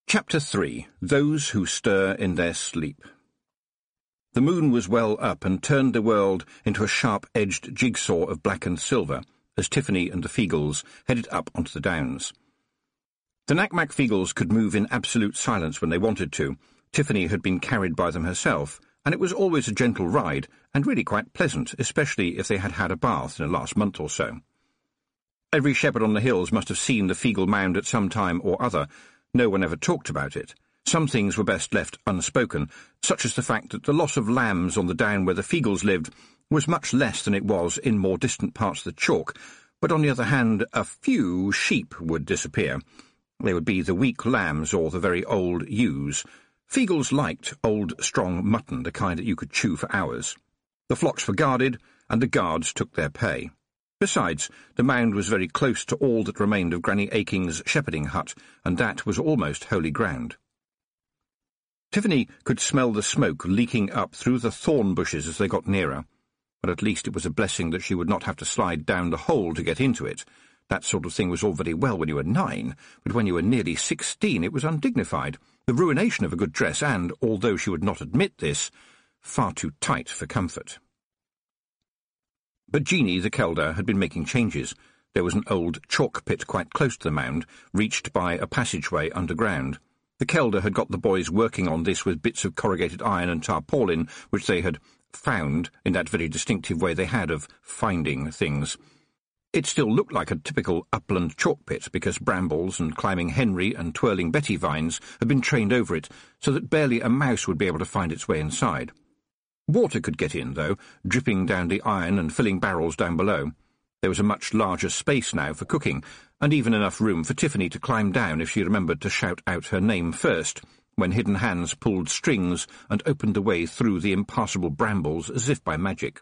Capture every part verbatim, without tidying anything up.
Chapter three. Those Who Stir in Their Sleep. The moon was well up and turned the world into a sharp-edged jigsaw of black and silver as Tiffany and the Feagles headed up onto the downs. The Knack-Mack Feagles could move in absolute silence when they wanted to. Tiffany had been carried by them herself, and it was always a gentle ride and really quite pleasant, especially if they had had a bath in the last month or so. Every shepherd on the hills must have seen the Feagle mound at some time or other. No one ever talked about it. Some things were best left unspoken, such as the fact that the loss of lambs on the down where the Feagles lived was much less than it was in more distant parts of the chalk, but on the other hand a few sheep would disappear. They would be the weak lambs or the very old ewes. Feagles liked old, strong mutton, the kind that you could chew for hours. The flocks were guarded, and the guards took their pay. Besides, the mound was very close to all that remained of Granny Aking's shepherding hut, and that was almost holy ground. Tiffany could smell the smoke leaking up through the thorn bushes as they got nearer, but at least it was a blessing that she would not have to slide down the hole to get into it. That sort of thing was all very well when you were nine, but when you were nearly sixteen it was undignified, the ruination of a good dress and, although she would not admit this, far too tight for comfort. But Jeanie, the Kelder, had been making changes. There was an old chalk pit quite close to the mound, reached by a passageway underground. The Kelder had got the boys working on this with bits of corrugated iron and tarpaulin, which they had found in that very distinctive way they had of finding things. It still looked like a typical upland chalk pit, because brambles and climbing Henry and twirling Betty vines had been trained over it, so that barely a mouse would be able to find its way inside. Water could get in, though, dripping down the iron and filling barrels down below. There was a much larger space now for cooking, and even enough room for Tiffany to climb down if she remembered to shout out her name first, when hidden hands pulled strings and opened the way through the impassable brambles as if by magic.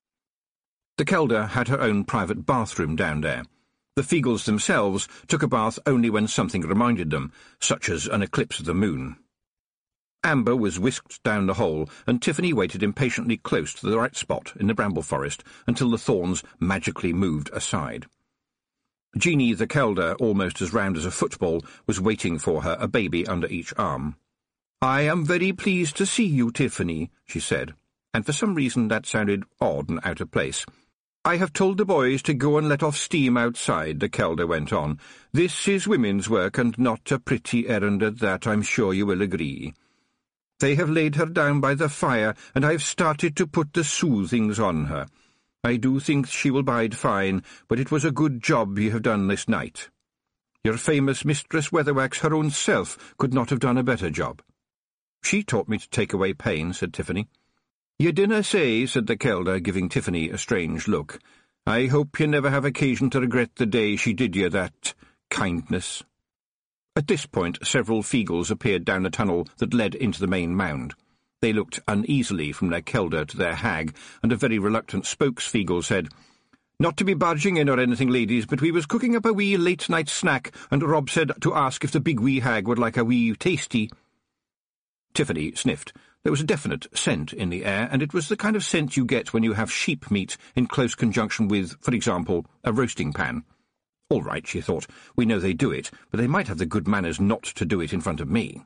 The Kelder had her own private bathroom down there. The Feagles themselves took a bath only when something reminded them, such as an eclipse of the moon. Amber was whisked down the hole, and Tiffany waited impatiently close to the right spot in the bramble forest until the thorns magically moved aside. Jeanie, the Kelder, almost as round as a football, was waiting for her, a baby under each arm. "I am very pleased to see you, Tiffany," she said, and for some reason that sounded odd and out of place. "I have told the boys to go and let off steam outside," the Kelder went on. "This is women's work, and not a pretty errand at that, I'm sure you will agree. They have laid her down by the fire, and I have started to put the soothings on her. I do think she will bide fine, but it was a good job you have done this night. Your famous Mistress Weatherwax, her own self, could not have done a better job." "She taught me to take away pain," said Tiffany. "You dinna say," said the Kelder, giving Tiffany a strange look. "I hope you never have occasion to regret the day she did you that kindness." At this point several Feagles appeared down the tunnel that led into the main mound. They looked uneasily from their Kelder to their hag, and a very reluctant spokes-Feagle said, "Not to be barging in or anything, ladies, but we was cooking up a wee late-night snack, and Rob said to ask if the big wee hag would like a wee tasty." Tiffany sniffed. There was a definite scent in the air, and it was the kind of scent you get when you have sheep meat in close conjunction with, for example, a roasting pan. All right, she thought, we know they do it, but they might have the good manners not to do it in front of me.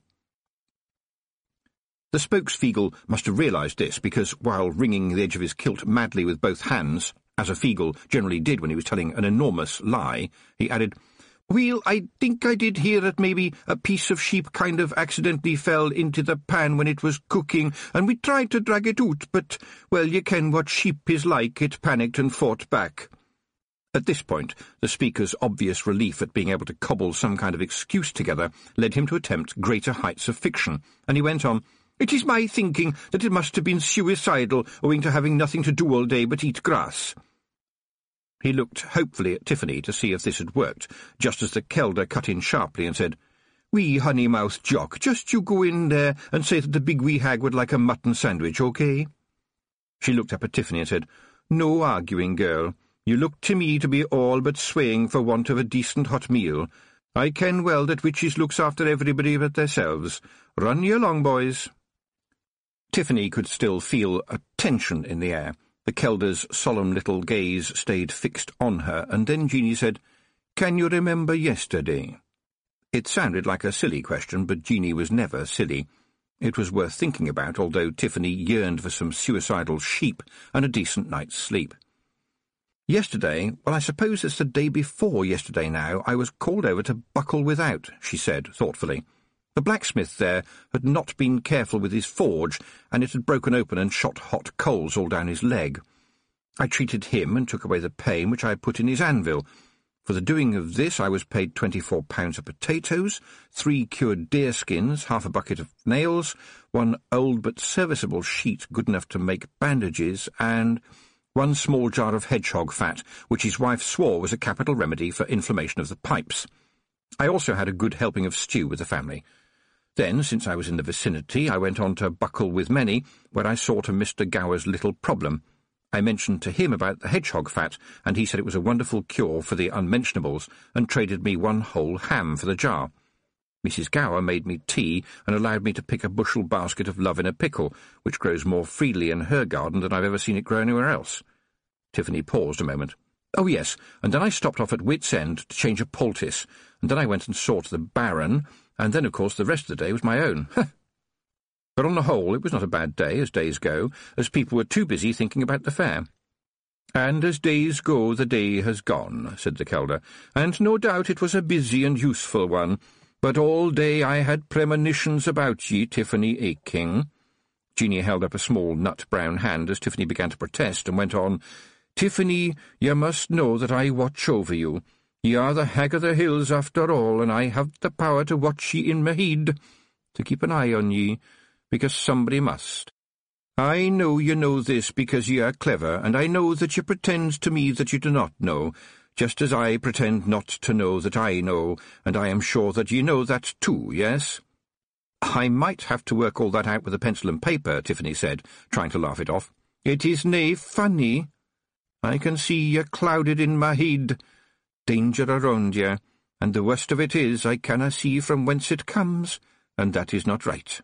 The spokes-Feagle must have realised this, because while wringing the edge of his kilt madly with both hands, as a Feagle generally did when he was telling an enormous lie, he added, "Well, I think I did hear that maybe a piece of sheep kind of accidentally fell into the pan when it was cooking, and we tried to drag it out, but, well, you ken what sheep is like, it panicked and fought back." At this point, the speaker's obvious relief at being able to cobble some kind of excuse together led him to attempt greater heights of fiction, and he went on, "It is my thinking that it must have been suicidal, owing to having nothing to do all day but eat grass." He looked hopefully at Tiffany to see if this had worked, just as the Kelder cut in sharply and said, "Wee honey-mouthed Jock, just you go in there and say that the big wee hag would like a mutton sandwich, okay?" She looked up at Tiffany and said, "No arguing, girl. You look to me to be all but swaying for want of a decent hot meal. I ken well that witches looks after everybody but theirselves. Run you along, boys." Tiffany could still feel a tension in the air. The Kelder's solemn little gaze stayed fixed on her, and then Jeanie said, "Can you remember yesterday?" It sounded like a silly question, but Jeanie was never silly. It was worth thinking about, although Tiffany yearned for some suicidal sheep and a decent night's sleep. "Yesterday, well, I suppose it's the day before yesterday now, I was called over to Buckle Without," she said, thoughtfully. "The blacksmith there had not been careful with his forge, and it had broken open and shot hot coals all down his leg. I treated him and took away the pain which I had put in his anvil. For the doing of this I was paid twenty-four pounds of potatoes, three cured deerskins, half a bucket of nails, one old but serviceable sheet good enough to make bandages, and one small jar of hedgehog fat, which his wife swore was a capital remedy for inflammation of the pipes. I also had a good helping of stew with the family. Then, since I was in the vicinity, I went on to Buckle with Many, where I saw to Mister Gower's little problem. I mentioned to him about the hedgehog fat, and he said it was a wonderful cure for the unmentionables, and traded me one whole ham for the jar. Missus Gower made me tea and allowed me to pick a bushel basket of love in a pickle, which grows more freely in her garden than I've ever seen it grow anywhere else." Tiffany paused a moment. "Oh, yes, and then I stopped off at Wit's End to change a poultice, and then I went and saw to the Baron, and then, of course, the rest of the day was my own. But on the whole, it was not a bad day, as days go, as people were too busy thinking about the fair." "And as days go, the day has gone," said the Kelder, "and no doubt it was a busy and useful one. But all day I had premonitions about ye, Tiffany Aking." Jeanie held up a small nut-brown hand as Tiffany began to protest, and went on, "Tiffany, ye must know that I watch over you. Ye are the hag of the hills after all, and I have the power to watch ye in my heed, to keep an eye on ye, because somebody must. I know you know this because ye are clever, and I know that ye pretend to me that you do not know, just as I pretend not to know that I know, and I am sure that ye know that too, yes?" "I might have to work all that out with a pencil and paper," Tiffany said, trying to laugh it off. "It is nae funny. I can see ye clouded in my head. Danger around ye, and the worst of it is I canna see from whence it comes, and that is not right."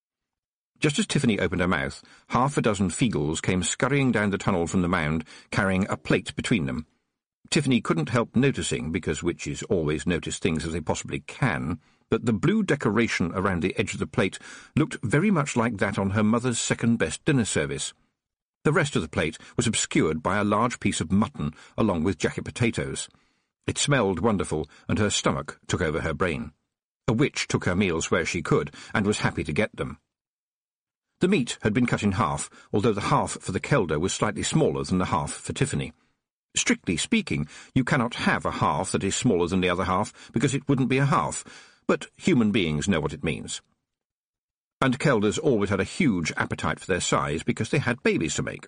Just as Tiffany opened her mouth, half a dozen Feagles came scurrying down the tunnel from the mound, carrying a plate between them. Tiffany couldn't help noticing, because witches always notice things as they possibly can, that the blue decoration around the edge of the plate looked very much like that on her mother's second-best dinner service. The rest of the plate was obscured by a large piece of mutton along with jacket potatoes. It smelled wonderful, and her stomach took over her brain. A witch took her meals where she could, and was happy to get them. The meat had been cut in half, although the half for the Kelder was slightly smaller than the half for Tiffany. Strictly speaking, you cannot have a half that is smaller than the other half, because it wouldn't be a half, but human beings know what it means. And Kelders always had a huge appetite for their size because they had babies to make.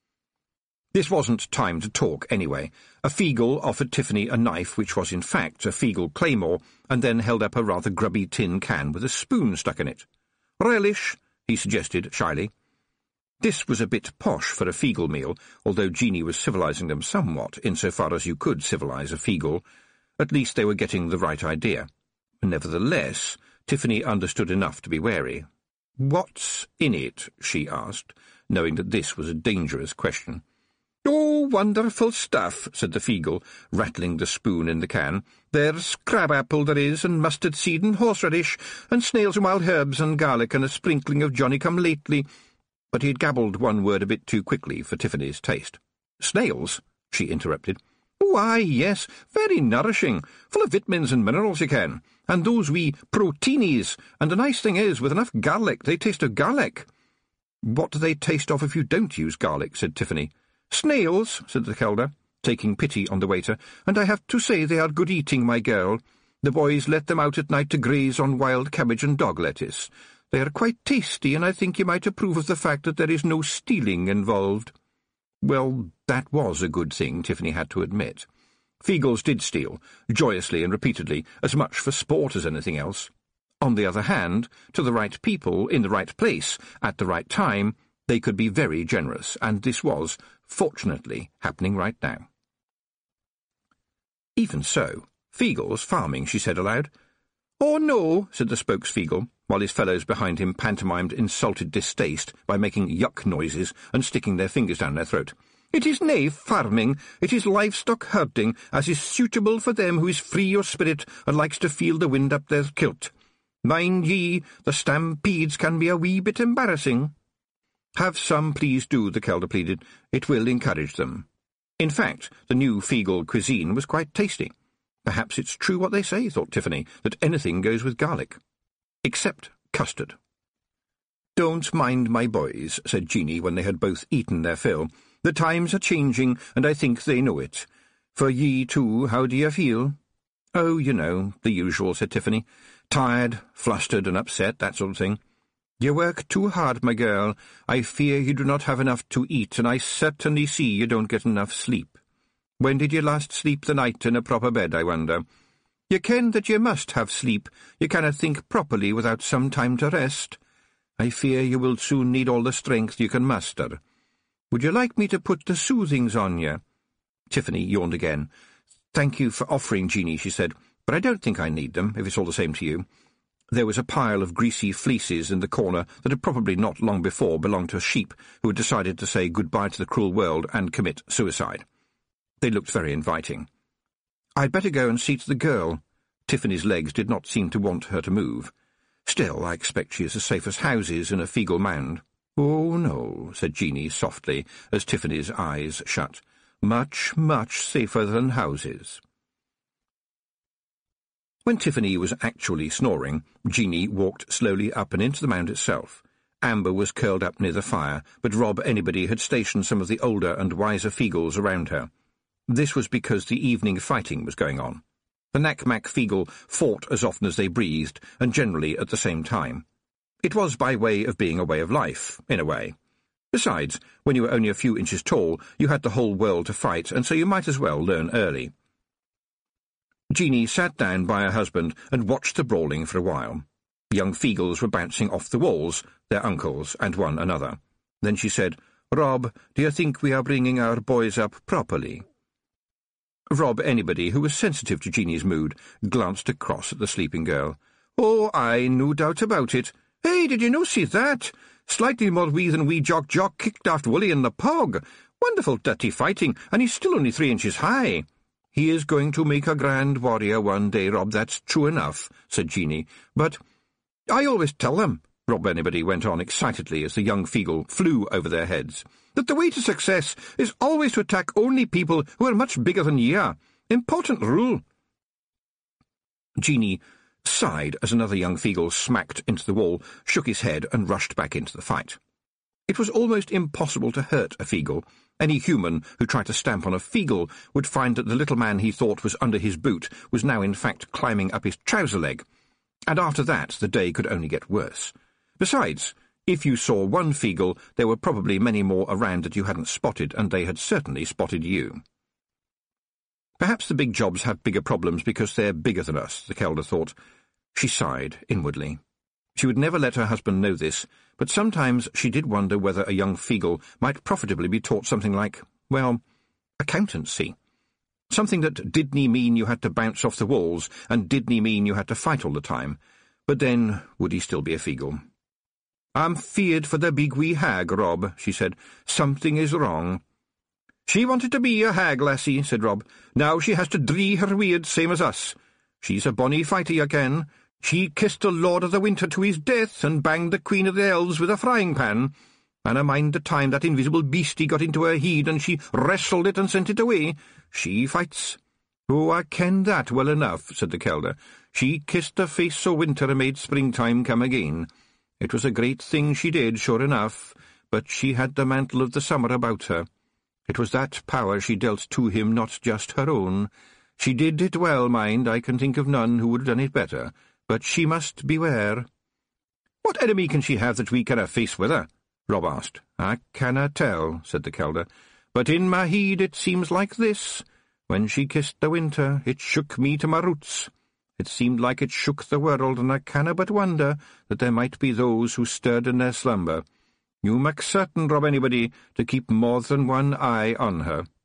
This wasn't time to talk, anyway. A Feagle offered Tiffany a knife which was in fact a Feagle claymore, and then held up a rather grubby tin can with a spoon stuck in it. "Relish," he suggested shyly. This was a bit posh for a Feagle meal, although Jeanie was civilizing them somewhat, insofar as you could civilize a Feagle. At least they were getting the right idea. Nevertheless, Tiffany understood enough to be wary. "What's in it?" she asked, knowing that this was a dangerous question. "Oh, wonderful stuff," said the Feagle, rattling the spoon in the can. "There's crab-apple there is, and mustard seed and horseradish, and snails and wild herbs and garlic, and a sprinkling of Johnny-come-lately." But he had gabbled one word a bit too quickly for Tiffany's taste. "Snails?" she interrupted. "Why, yes, very nourishing, full of vitamins and minerals, you can, and those wee proteinies, and the nice thing is, with enough garlic, they taste of garlic." "What do they taste of if you don't use garlic?" said Tiffany. "Snails," said the Kelder, taking pity on the waiter, "and I have to say they are good eating, my girl. The boys let them out at night to graze on wild cabbage and dog lettuce. They are quite tasty, and I think you might approve of the fact that there is no stealing involved." Well, that was a good thing, Tiffany had to admit. Feagles did steal, joyously and repeatedly, as much for sport as anything else. On the other hand, to the right people, in the right place, at the right time, they could be very generous, and this was, fortunately, happening right now. "Even so, Feagle's farming," she said aloud. "Oh, no," said the spokes-Feagle, while his fellows behind him pantomimed insulted distaste by making yuck noises and sticking their fingers down their throat. It is nae farming, it is livestock herding, as is suitable for them who is free of spirit and likes to feel the wind up their kilt. Mind ye, the stampedes can be a wee bit embarrassing. Have some, please do, the Kelder pleaded. It will encourage them. In fact, the new Feagle cuisine was quite tasty. Perhaps it's true what they say, thought Tiffany, that anything goes with garlic. Except custard. Don't mind my boys, said Jeanie when they had both eaten their fill. The times are changing, and I think they know it. For ye too, how do you feel? Oh, you know, the usual, said Tiffany. Tired, flustered and upset, that sort of thing. You work too hard, my girl. I fear you do not have enough to eat, and I certainly see you don't get enough sleep. When did you last sleep the night in a proper bed, I wonder? You ken that you must have sleep. You cannot think properly without some time to rest. I fear you will soon need all the strength you can muster. Would you like me to put the soothings on you? Tiffany yawned again. Thank you for offering, Jeanie, she said, but I don't think I need them, if it's all the same to you. There was a pile of greasy fleeces in the corner that had probably not long before belonged to a sheep who had decided to say goodbye to the cruel world and commit suicide. They looked very inviting. I'd better go and see to the girl. Tiffany's legs did not seem to want her to move. Still, I expect she is as safe as houses in a Feagle mound. Oh, no, said Jeanie softly, as Tiffany's eyes shut. Much, much safer than houses. When Tiffany was actually snoring, Jeanie walked slowly up and into the mound itself. Amber was curled up near the fire, but Rob Anybody had stationed some of the older and wiser Feagles around her. This was because the evening fighting was going on. The Knack-Mack Feagle fought as often as they breathed, and generally at the same time. It was by way of being a way of life, in a way. Besides, when you were only a few inches tall, you had the whole world to fight, and so you might as well learn early. Jeanie sat down by her husband and watched the brawling for a while. Young Feagles were bouncing off the walls, their uncles and one another. Then she said, Rob, do you think we are bringing our boys up properly? Rob Anybody, who was sensitive to Jeanie's mood, glanced across at the sleeping girl. Oh, aye, no doubt about it. Hey, did you no see that? Slightly more wee than wee Jock Jock kicked aft Willie in the pog. Wonderful dirty fighting, and he's still only three inches high. He is going to make a grand warrior one day, Rob, that's true enough, said Jeanie. But I always tell them, Rob Anybody went on excitedly as the young Feagle flew over their heads, that the way to success is always to attack only people who are much bigger than ye are. Important rule. Jeanie sighed as another young Feagle smacked into the wall, shook his head, and rushed back into the fight. It was almost impossible to hurt a Feagle. Any human who tried to stamp on a Feagle would find that the little man he thought was under his boot was now in fact climbing up his trouser leg, and after that the day could only get worse. Besides, if you saw one Feagle, there were probably many more around that you hadn't spotted, and they had certainly spotted you. Perhaps the big jobs have bigger problems because they're bigger than us, the Kelder thought. She sighed inwardly. She would never let her husband know this, but sometimes she did wonder whether a young Feagle might profitably be taught something like, well, accountancy. Something that didn't mean you had to bounce off the walls, and didn't mean you had to fight all the time. But then, would he still be a Feagle? I'm feared for the big wee hag, Rob, she said. Something is wrong. She wanted to be a hag, lassie, said Rob. Now she has to dree her weird, same as us. She's a bonny fighter again. She kissed the Lord of the Winter to his death, and banged the Queen of the Elves with a frying pan. And I mind the time that invisible beastie got into her head, and she wrestled it and sent it away. She fights. Oh, I ken that well enough, said the Kelder. She kissed the face o' winter and made springtime come again. It was a great thing she did, sure enough, but she had the mantle of the summer about her. It was that power she dealt to him, not just her own. She did it well, mind, I can think of none who would have done it better, but she must beware. What enemy can she have that we canna face with her? Rob asked. I canna tell, said the Kelder, but in my heed it seems like this. When she kissed the winter, it shook me to my roots. It seemed like it shook the world, and I canna but wonder that there might be those who stirred in their slumber. You make certain, Rob Anybody, to keep more than one eye on her.